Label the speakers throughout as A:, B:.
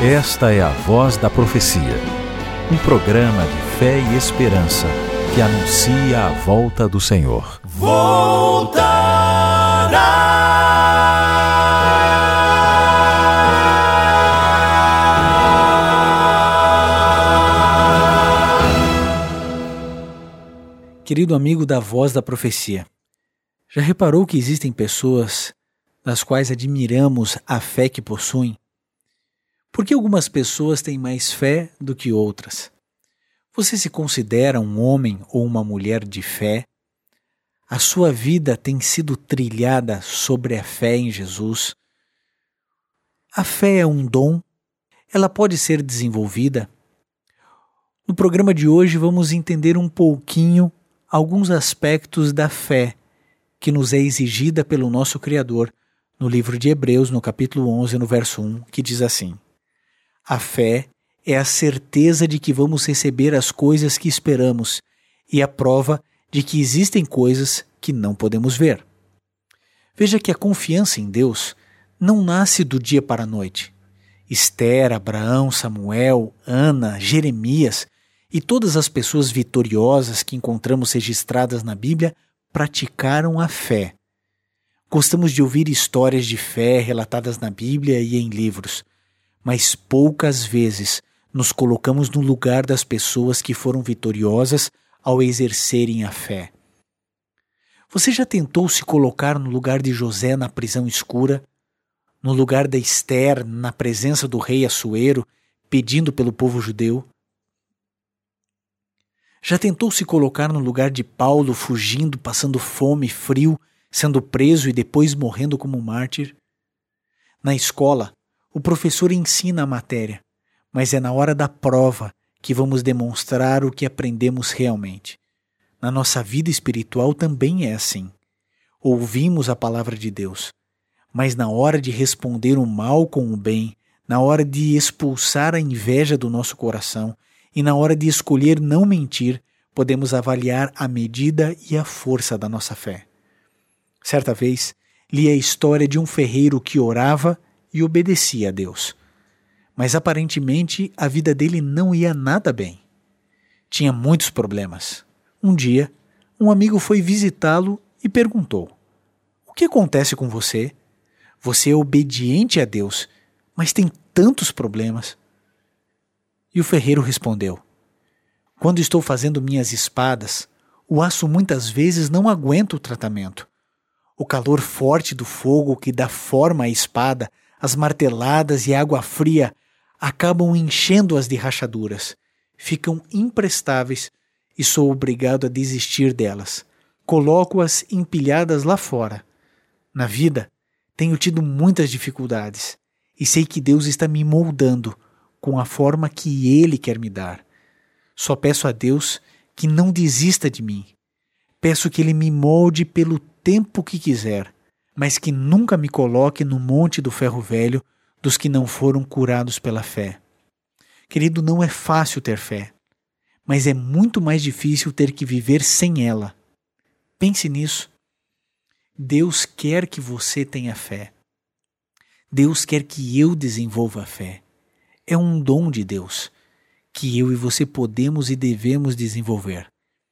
A: Esta é a Voz da Profecia, um programa de fé e esperança que anuncia a volta do Senhor.
B: Querido amigo da Voz da Profecia, já reparou que existem pessoas das quais admiramos a fé que possuem? Por que algumas pessoas têm mais fé do que outras? Você se considera um homem ou uma mulher de fé? A sua vida tem sido trilhada sobre a fé em Jesus? A fé é um dom? Ela pode ser desenvolvida? No programa de hoje vamos entender um pouquinho alguns aspectos da fé que nos é exigida pelo nosso Criador no livro de Hebreus, no capítulo 11, no verso 1, que diz assim: a fé é a certeza de que vamos receber as coisas que esperamos e a prova de que existem coisas que não podemos ver. Veja que a confiança em Deus não nasce do dia para a noite. Esther, Abraão, Samuel, Ana, Jeremias e todas as pessoas vitoriosas que encontramos registradas na Bíblia praticaram a fé. Gostamos de ouvir histórias de fé relatadas na Bíblia e em livros, mas poucas vezes nos colocamos no lugar das pessoas que foram vitoriosas ao exercerem a fé. Você já tentou se colocar no lugar de José na prisão escura, no lugar da Esther na presença do rei Assuero, pedindo pelo povo judeu? Já tentou se colocar no lugar de Paulo fugindo, passando fome e frio, sendo preso e depois morrendo como mártir? Na escola, o professor ensina a matéria, mas é na hora da prova que vamos demonstrar o que aprendemos realmente. Na nossa vida espiritual também é assim. Ouvimos a palavra de Deus, mas na hora de responder o mal com o bem, na hora de expulsar a inveja do nosso coração e na hora de escolher não mentir, podemos avaliar a medida e a força da nossa fé. Certa vez, li a história de um ferreiro que orava e obedecia a Deus. Mas aparentemente a vida dele não ia nada bem. Tinha muitos problemas. Um dia, um amigo foi visitá-lo e perguntou: o que acontece com você? Você é obediente a Deus, mas tem tantos problemas. E o ferreiro respondeu: quando estou fazendo minhas espadas, o aço muitas vezes não aguenta o tratamento. O calor forte do fogo que dá forma à espada, as marteladas e a água fria acabam enchendo-as de rachaduras. Ficam imprestáveis e sou obrigado a desistir delas. Coloco-as empilhadas lá fora. Na vida, tenho tido muitas dificuldades e sei que Deus está me moldando com a forma que Ele quer me dar. Só peço a Deus que não desista de mim. Peço que Ele me molde pelo tempo que quiser, mas que nunca me coloque no monte do ferro velho dos que não foram curados pela fé. Querido, não é fácil ter fé, mas é muito mais difícil ter que viver sem ela. Pense nisso. Deus quer que você tenha fé. Deus quer que eu desenvolva a fé. É um dom de Deus que eu e você podemos e devemos desenvolver.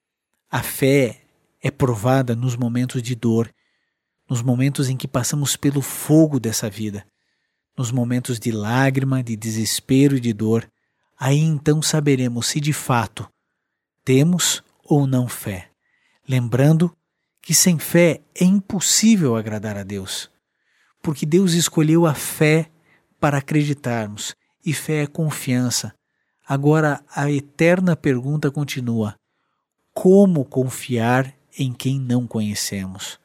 B: A fé é provada nos momentos de dor, nos momentos em que passamos pelo fogo dessa vida, nos momentos de lágrima, de desespero e de dor. Aí então saberemos se de fato temos ou não fé. Lembrando que sem fé é impossível agradar a Deus, porque Deus escolheu a fé para acreditarmos, e fé é confiança. Agora a eterna pergunta continua: como confiar em quem não conhecemos?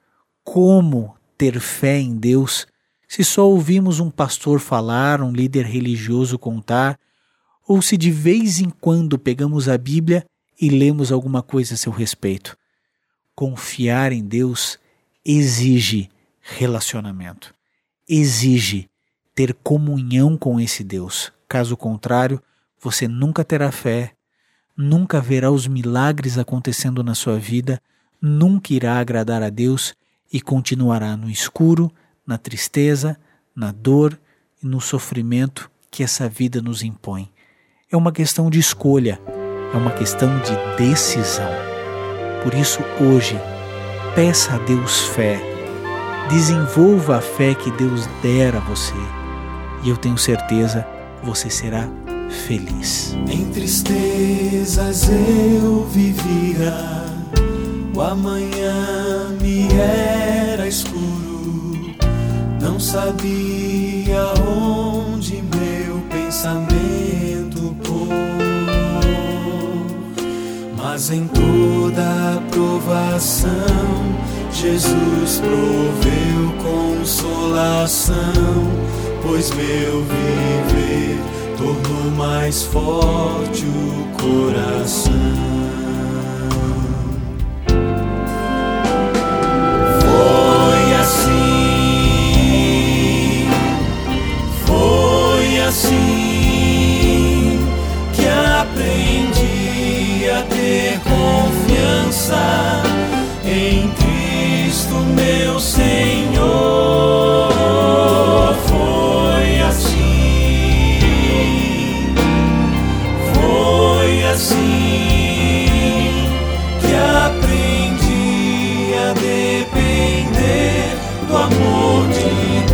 B: Como ter fé em Deus se só ouvimos um pastor falar, um líder religioso contar, ou se de vez em quando pegamos a Bíblia e lemos alguma coisa a seu respeito? Confiar em Deus exige relacionamento, exige ter comunhão com esse Deus. Caso contrário, você nunca terá fé, nunca verá os milagres acontecendo na sua vida, nunca irá agradar a Deus e continuará no escuro, na tristeza, na dor e no sofrimento que essa vida nos impõe. É uma questão de escolha, é uma questão de decisão. Por isso, hoje, peça a Deus fé, desenvolva a fé que Deus der a você, e eu tenho certeza que você será feliz.
C: Em tristezas eu vivia, o amanhã me era escuro, não sabia onde meu pensamento pôr, mas em toda provação Jesus proveu consolação, pois meu viver tornou mais forte o coração. Foi assim que aprendi a ter confiança em Cristo meu Senhor. Foi assim que aprendi a depender do amor de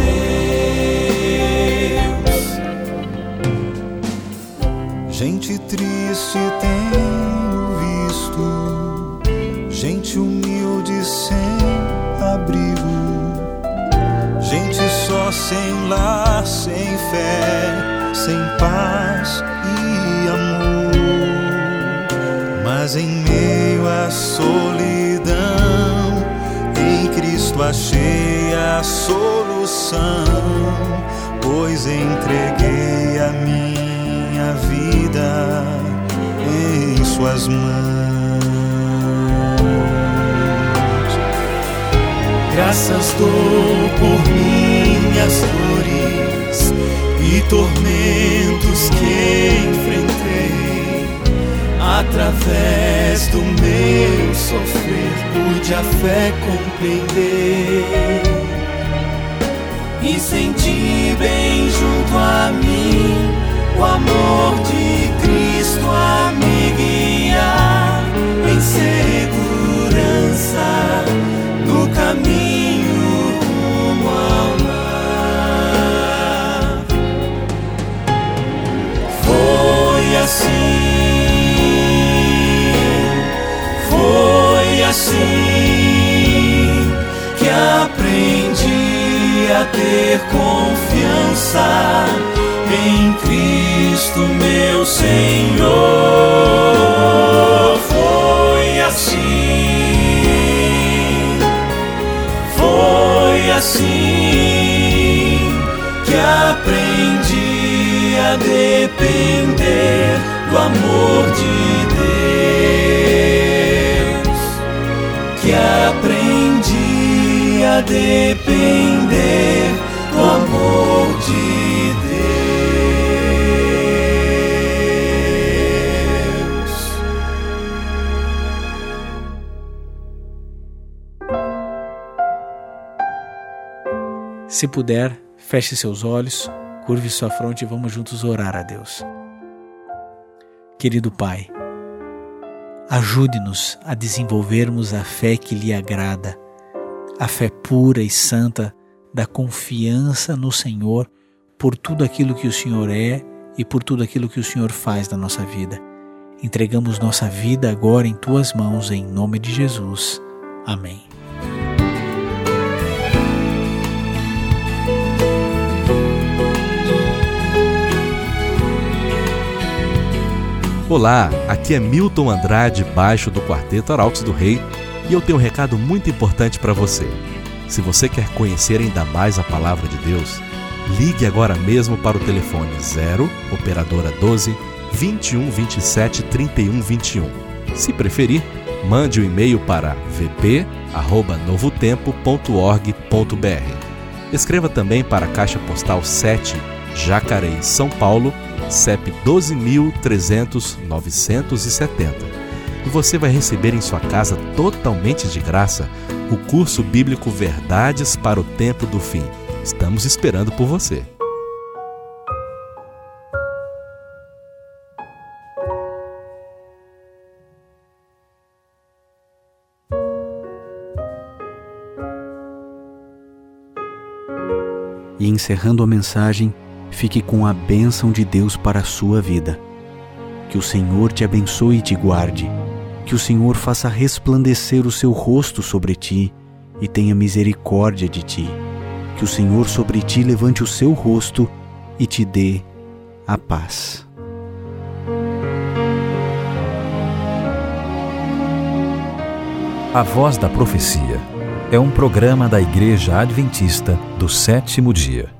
C: Deus. Gente triste tenho visto, gente humilde sem abrigo, gente só sem lar, sem fé, sem paz e amor. Mas em meio à solidão, em Cristo achei a solução, pois entreguei a minha vida em suas mãos. Graças dou por minhas dores e tormentos que enfrentei. Através do meu sofrer pude a fé compreender e senti bem junto a mim o amor de Cristo a me guiar em segurança no caminho rumo ao lar. Foi assim que aprendi a ter confiança em Cristo meu Senhor. Foi assim que aprendi a depender do amor de Deus, que aprendi a depender do amor de Deus.
B: Se puder, feche seus olhos, curve sua fronte e vamos juntos orar a Deus. Querido Pai, ajude-nos a desenvolvermos a fé que lhe agrada, a fé pura e santa da confiança no Senhor por tudo aquilo que o Senhor é e por tudo aquilo que o Senhor faz na nossa vida. Entregamos nossa vida agora em Tuas mãos, em nome de Jesus. Amém.
A: Olá, aqui é Milton Andrade, baixo do Quarteto Arautos do Rei, e eu tenho um recado muito importante para você. Se você quer conhecer ainda mais a Palavra de Deus, ligue agora mesmo para o telefone 0, operadora 12, 21 27 31 21. Se preferir, mande um e-mail para vp@novotempo.org.br. Escreva também para a Caixa Postal 7, Jacareí, São Paulo, CEP 12.300.970. E você vai receber em sua casa totalmente de graça o curso bíblico Verdades para o Tempo do Fim. Estamos esperando por você.
D: E encerrando a mensagem, fique com a bênção de Deus para a sua vida. Que o Senhor te abençoe e te guarde. Que o Senhor faça resplandecer o seu rosto sobre ti e tenha misericórdia de ti. Que o Senhor sobre ti levante o seu rosto e te dê a paz.
E: A Voz da Profecia é um programa da Igreja Adventista do Sétimo Dia.